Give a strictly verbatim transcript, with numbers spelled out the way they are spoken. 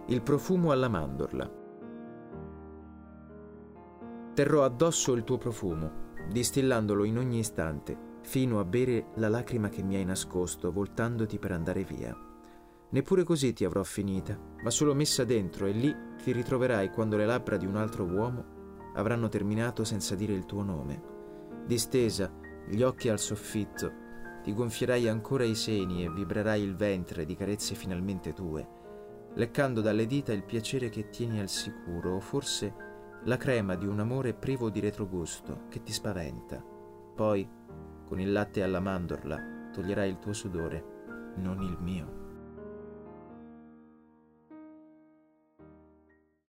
Il profumo alla mandorla. Terrò addosso il tuo profumo, distillandolo in ogni istante, fino a bere la lacrima che mi hai nascosto, voltandoti per andare via. Neppure così ti avrò finita, ma solo messa dentro, e lì ti ritroverai quando le labbra di un altro uomo avranno terminato senza dire il tuo nome. Distesa, gli occhi al soffitto, ti gonfierai ancora i seni e vibrerai il ventre di carezze finalmente tue, leccando dalle dita il piacere che tieni al sicuro, o forse la crema di un amore privo di retrogusto che ti spaventa. Poi, con il latte alla mandorla, toglierai il tuo sudore, non il mio.